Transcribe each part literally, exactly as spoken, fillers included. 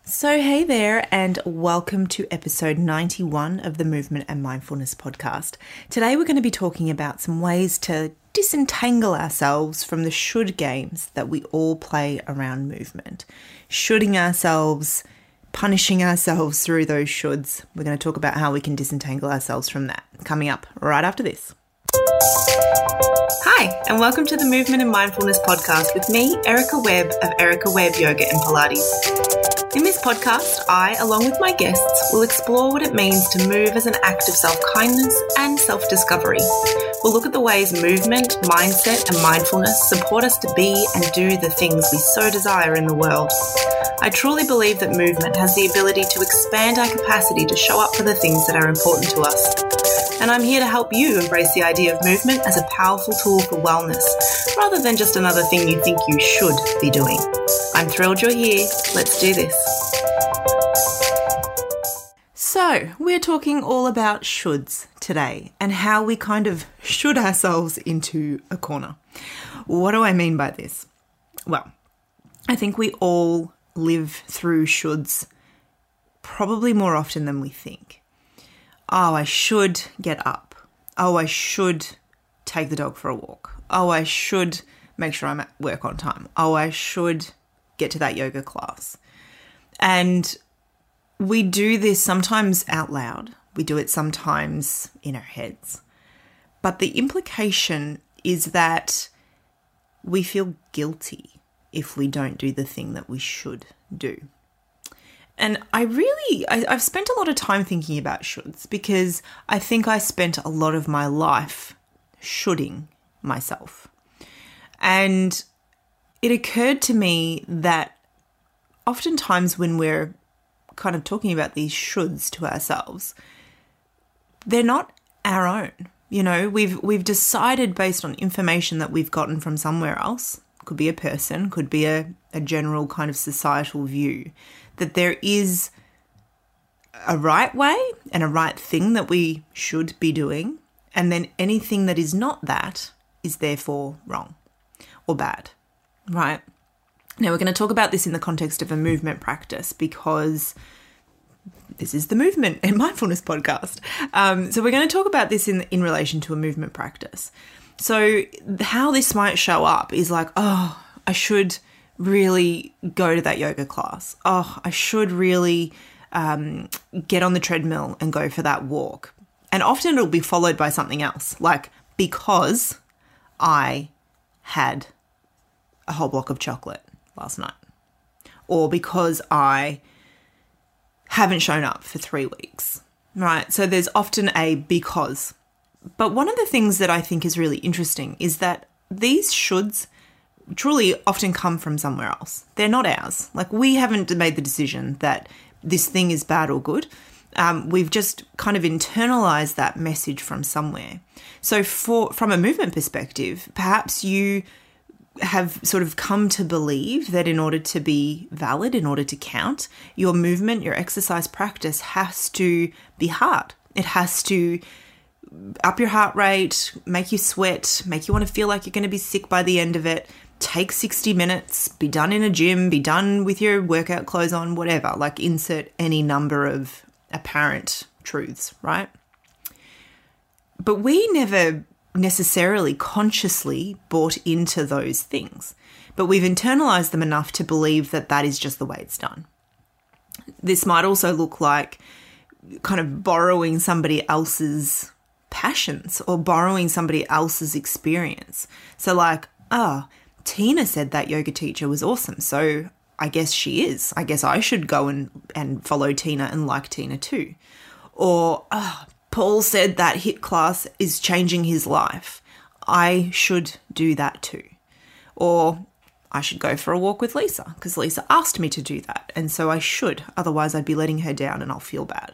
So, hey there, and welcome to episode ninety-one of the Movement and Mindfulness podcast. Today, we're going to be talking about some ways to disentangle ourselves from the should games that we all play around movement. Shoulding ourselves, punishing ourselves through those shoulds. We're going to talk about how we can disentangle ourselves from that. Coming up right after this. Hi, and welcome to the Movement and Mindfulness podcast with me, Erica Webb of Erica Webb Yoga and Pilates. In this podcast, I, along with my guests, will explore what it means to move as an act of self-kindness and self-discovery. We'll look at the ways movement, mindset, and mindfulness support us to be and do the things we so desire in the world. I truly believe that movement has the ability to expand our capacity to show up for the things that are important to us. And I'm here to help you embrace the idea of movement as a powerful tool for wellness, rather than just another thing you think you should be doing. I'm thrilled you're here. Let's do this. So, we're talking all about shoulds today and how we kind of should ourselves into a corner. What do I mean by this? Well, I think we all live through shoulds probably more often than we think. Oh, I should get up. Oh, I should take the dog for a walk. Oh, I should make sure I'm at work on time. Oh, I should get to that yoga class. And we do this sometimes out loud. We do it sometimes in our heads. But the implication is that we feel guilty if we don't do the thing that we should do. And I really, I, I've spent a lot of time thinking about shoulds because I think I spent a lot of my life shoulding myself. And it occurred to me that oftentimes when we're kind of talking about these shoulds to ourselves, they're not our own. You know, we've we've decided based on information that we've gotten from somewhere else, could be a person, could be a, a general kind of societal view, that there is a right way and a right thing that we should be doing, and then anything that is not that is therefore wrong or bad, right? Now, we're going to talk about this in the context of a movement practice because this is the Movement and Mindfulness podcast. Um, so we're going to talk about this in, in relation to a movement practice. So how this might show up is like, oh, I should really go to that yoga class. Oh, I should really um, get on the treadmill and go for that walk. And often it'll be followed by something else, like because I had a whole block of chocolate last night, or because I haven't shown up for three weeks, right? So there's often a because. But one of the things that I think is really interesting is that these shoulds truly often come from somewhere else. They're not ours. Like, we haven't made the decision that this thing is bad or good. Um, we've just kind of internalized that message from somewhere. So for from a movement perspective, perhaps you have sort of come to believe that in order to be valid, in order to count, your movement, your exercise practice has to be hard. It has to up your heart rate, make you sweat, make you want to feel like you're going to be sick by the end of it, take sixty minutes, be done in a gym, be done with your workout clothes on, whatever, like insert any number of apparent truths, right? But we never necessarily consciously bought into those things, but we've internalized them enough to believe that that is just the way it's done. This might also look like kind of borrowing somebody else's passions or borrowing somebody else's experience. So like, ah, oh, Tina said that yoga teacher was awesome, so I guess she is. I guess I should go and, and follow Tina and like Tina too. Or, ah, oh, Paul said that HIIT class is changing his life. I should do that too. Or I should go for a walk with Lisa because Lisa asked me to do that, and so I should. Otherwise, I'd be letting her down and I'll feel bad.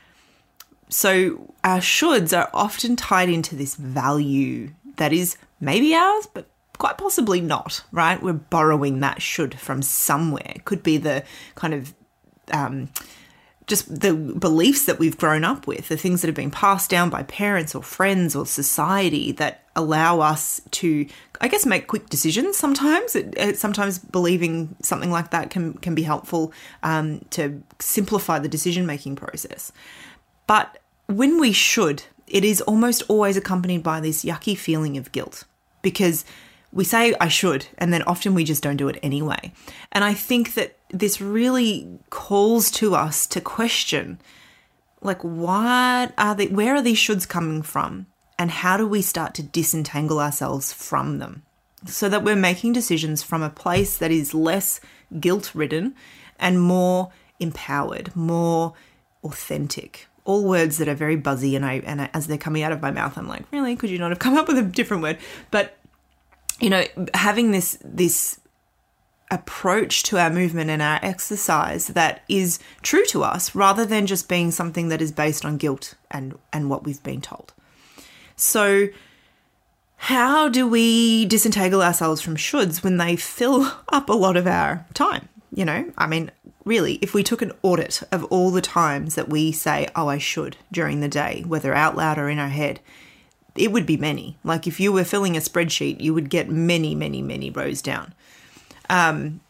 So our shoulds are often tied into this value that is maybe ours, but quite possibly not, right? We're borrowing that should from somewhere. It could be the kind of um, just the beliefs that we've grown up with, the things that have been passed down by parents or friends or society that allow us to, I guess, make quick decisions sometimes. It, it, sometimes believing something like that can, can be helpful um, to simplify the decision-making process. But when we should, it is almost always accompanied by this yucky feeling of guilt, because we say I should, and then often we just don't do it anyway. And I think that this really calls to us to question, like, what are they, where are these shoulds coming from? And how do we start to disentangle ourselves from them so that we're making decisions from a place that is less guilt-ridden and more empowered, more authentic? All words that are very buzzy, and I and I, as they're coming out of my mouth, I'm like, really? Could you not have come up with a different word? But you know, having this this approach to our movement and our exercise that is true to us, rather than just being something that is based on guilt and and what we've been told. So, how do we disentangle ourselves from shoulds when they fill up a lot of our time? You know, I mean, really, if we took an audit of all the times that we say, oh, I should during the day, whether out loud or in our head, it would be many. Like if you were filling a spreadsheet, you would get many, many, many rows down. Um,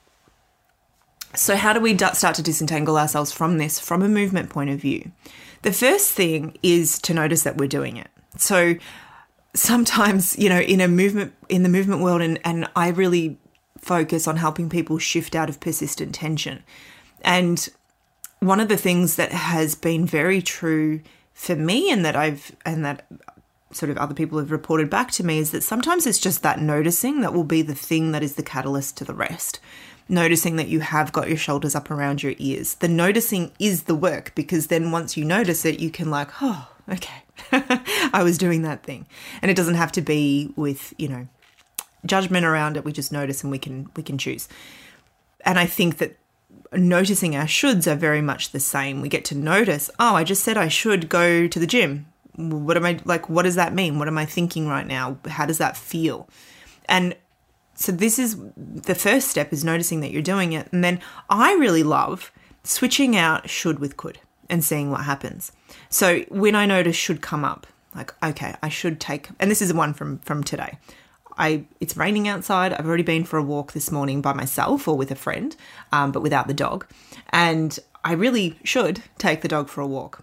so how do we d- start to disentangle ourselves from this from a movement point of view? The first thing is to notice that we're doing it. So sometimes, you know, in a movement, in the movement world, and, and I really focus on helping people shift out of persistent tension. And one of the things that has been very true for me, and that I've, and that sort of other people have reported back to me, is that sometimes it's just that noticing that will be the thing that is the catalyst to the rest. Noticing that you have got your shoulders up around your ears. The noticing is the work, because then once you notice it, you can like, oh, okay, I was doing that thing. And it doesn't have to be with, you know, judgment around it. We just notice and we can, we can choose. And I think that noticing our shoulds are very much the same. We get to notice, oh, I just said I should go to the gym. What am I, like, what does that mean? What am I thinking right now? How does that feel? And so this is the first step, is noticing that you're doing it. And then I really love switching out should with could and seeing what happens. So when I notice should come up, like, okay, I should take, and this is the one from, from today. I, it's raining outside. I've already been for a walk this morning by myself or with a friend, um, but without the dog. And I really should take the dog for a walk.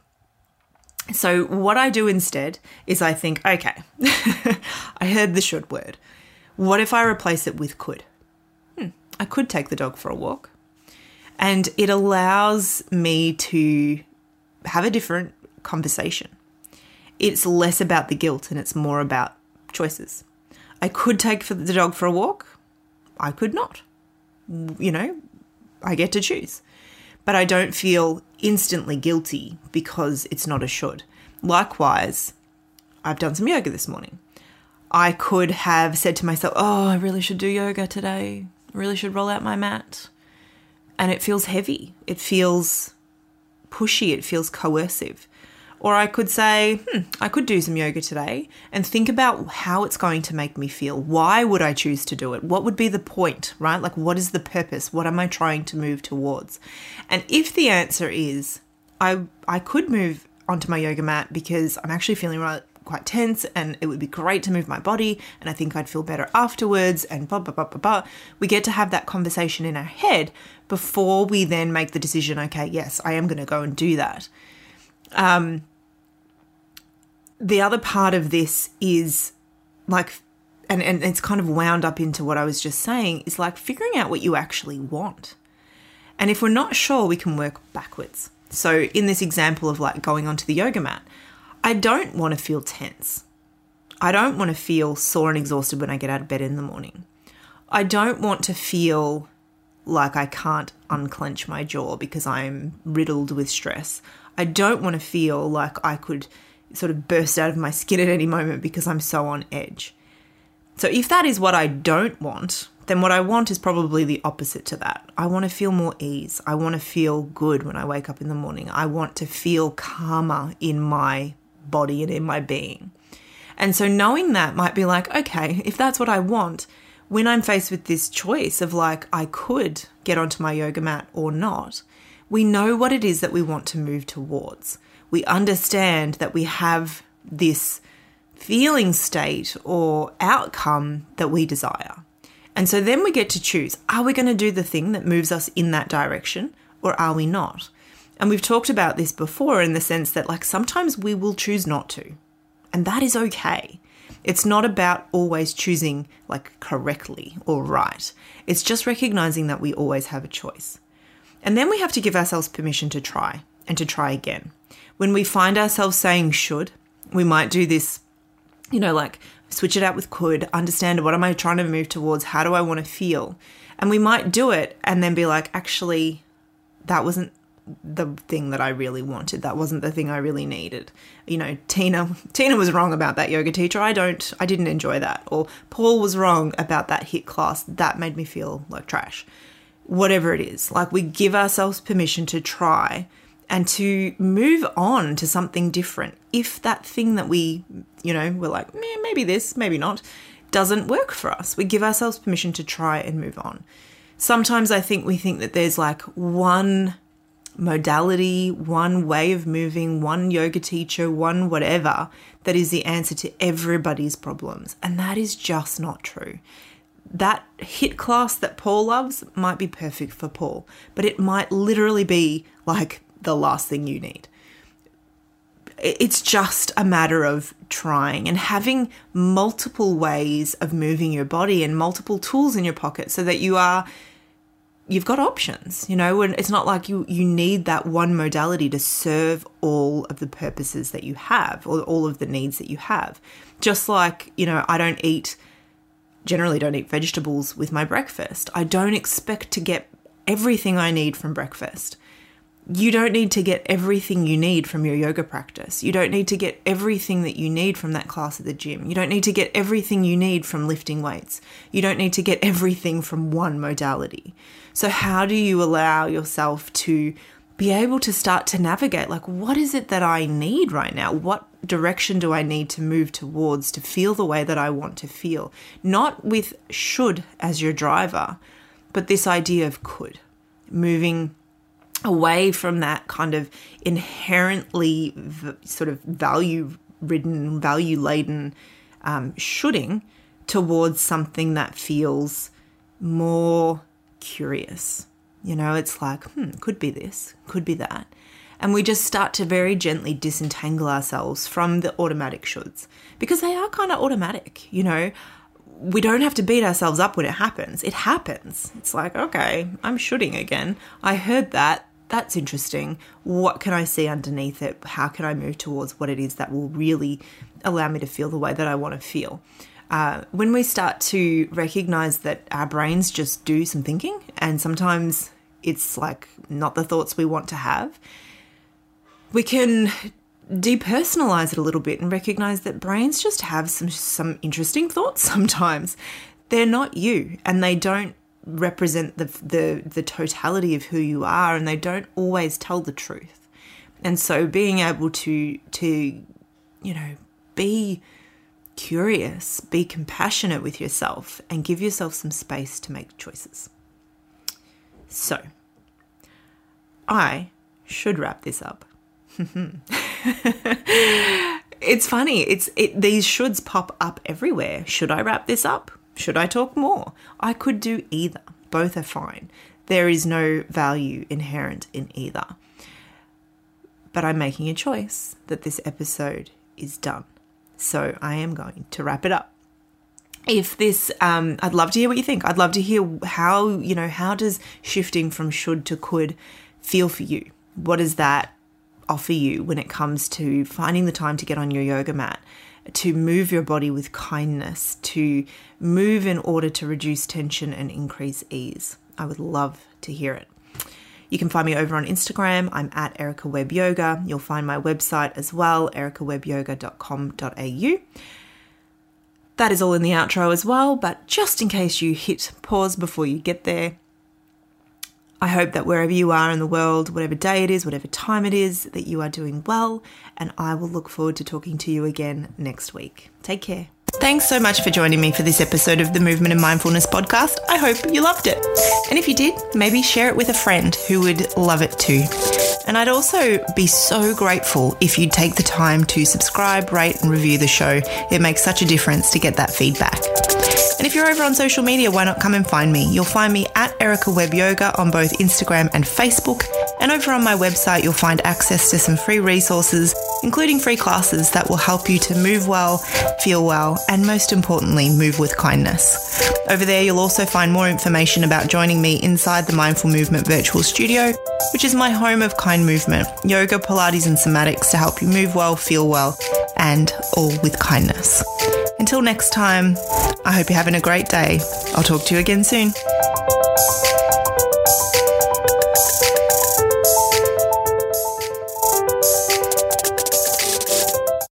So what I do instead is I think, okay, I heard the should word. What if I replace it with could? Hmm, I could take the dog for a walk. And it allows me to have a different conversation. It's less about the guilt and it's more about choices. I could take for the dog for a walk. I could not. You know, I get to choose. But I don't feel instantly guilty because it's not a should. Likewise, I've done some yoga this morning. I could have said to myself, oh, I really should do yoga today. I really should roll out my mat. And it feels heavy. It feels pushy. It feels coercive. Or I could say, hmm, I could do some yoga today and think about how it's going to make me feel. Why would I choose to do it? What would be the point, right? Like, what is the purpose? What am I trying to move towards? And if the answer is, I I could move onto my yoga mat because I'm actually feeling right, quite tense and it would be great to move my body and I think I'd feel better afterwards and blah, blah, blah, blah, blah. We get to have that conversation in our head before we then make the decision, okay, yes, I am going to go and do that. Um, the other part of this is like, and, and it's kind of wound up into what I was just saying, is like figuring out what you actually want. And if we're not sure, we can work backwards. So in this example of like going onto the yoga mat, I don't want to feel tense. I don't want to feel sore and exhausted when I get out of bed in the morning. I don't want to feel like I can't unclench my jaw because I'm riddled with stress. I don't want to feel like I could sort of burst out of my skin at any moment because I'm so on edge. So if that is what I don't want, then what I want is probably the opposite to that. I want to feel more ease. I want to feel good when I wake up in the morning. I want to feel calmer in my body and in my being. And so knowing that might be like, okay, if that's what I want, when I'm faced with this choice of like, I could get onto my yoga mat or not, We know what it is that we want to move towards. We understand that we have this feeling state or outcome that we desire. And so then we get to choose, are we going to do the thing that moves us in that direction or are we not? And we've talked about this before in the sense that like sometimes we will choose not to, and that is okay. It's not about always choosing like correctly or right. It's just recognizing that we always have a choice. And then we have to give ourselves permission to try and to try again. When we find ourselves saying should, we might do this, you know, like switch it out with could, understand what am I trying to move towards? How do I want to feel? And we might do it and then be like, actually, that wasn't the thing that I really wanted. That wasn't the thing I really needed. You know, Tina, Tina was wrong about that yoga teacher. I don't, I didn't enjoy that. Or Paul was wrong about that HIIT class. That made me feel like trash. Whatever it is, like we give ourselves permission to try and to move on to something different. If that thing that we, you know, we're like, eh, maybe this, maybe not, doesn't work for us, we give ourselves permission to try and move on. Sometimes I think we think that there's like one modality, one way of moving, one yoga teacher, one whatever that is the answer to everybody's problems. And that is just not true. That HIIT class that Paul loves might be perfect for Paul, but it might literally be like the last thing you need. It's just a matter of trying and having multiple ways of moving your body and multiple tools in your pocket so that you are you've got options, you know, and it's not like you, you need that one modality to serve all of the purposes that you have or all of the needs that you have. Just like, you know, I don't eat, generally don't eat vegetables with my breakfast. I don't expect to get everything I need from breakfast. You don't need to get everything you need from your yoga practice. You don't need to get everything that you need from that class at the gym. You don't need to get everything you need from lifting weights. You don't need to get everything from one modality. So how do you allow yourself to be able to start to navigate, like, what is it that I need right now? What direction do I need to move towards to feel the way that I want to feel? Not with should as your driver, but this idea of could, moving away from that kind of inherently v- sort of value-ridden, value-laden um, shoulding towards something that feels more curious. You know, it's like, hmm, could be this, could be that. And we just start to very gently disentangle ourselves from the automatic shoulds because they are kind of automatic, you know. We don't have to beat ourselves up when it happens. It happens. It's like, okay, I'm shoulding again. I heard that. That's interesting. What can I see underneath it? How can I move towards what it is that will really allow me to feel the way that I want to feel? Uh, when we start to recognize that our brains just do some thinking and sometimes it's like not the thoughts we want to have, we can depersonalize it a little bit and recognize that brains just have some some interesting thoughts sometimes. They're not you and they don't represent the the the totality of who you are and they don't always tell the truth. And so being able to to you know be curious, be compassionate with yourself and give yourself some space to make choices. So I should wrap this up. It's funny. It's it, these shoulds pop up everywhere. Should I wrap this up? Should I talk more? I could do either. Both are fine. There is no value inherent in either. But I'm making a choice that this episode is done. So I am going to wrap it up. If this, um, I'd love to hear what you think. I'd love to hear how, you know, how does shifting from should to could feel for you? What does that offer you when it comes to finding the time to get on your yoga mat, to move your body with kindness, to move in order to reduce tension and increase ease? I would love to hear it. You can find me over on Instagram. I'm at Erica Webb Yoga. You'll find my website as well, erica webb yoga dot com dot a u. That is all in the outro as well, but just in case you hit pause before you get there, I hope that wherever you are in the world, whatever day it is, whatever time it is, that you are doing well, and I will look forward to talking to you again next week. Take care. Thanks so much for joining me for this episode of the Movement and Mindfulness podcast. I hope you loved it. And if you did, maybe share it with a friend who would love it too. And I'd also be so grateful if you'd take the time to subscribe, rate and review the show. It makes such a difference to get that feedback. And if you're over on social media, why not come and find me? You'll find me at Erica Webb Yoga on both Instagram and Facebook. And over on my website, you'll find access to some free resources, including free classes that will help you to move well, feel well, and most importantly, move with kindness. Over there, you'll also find more information about joining me inside the Mindful Movement Virtual Studio, which is my home of kind movement, yoga, Pilates and somatics to help you move well, feel well, and all with kindness. Until next time, I hope you're having a great day. I'll talk to you again soon.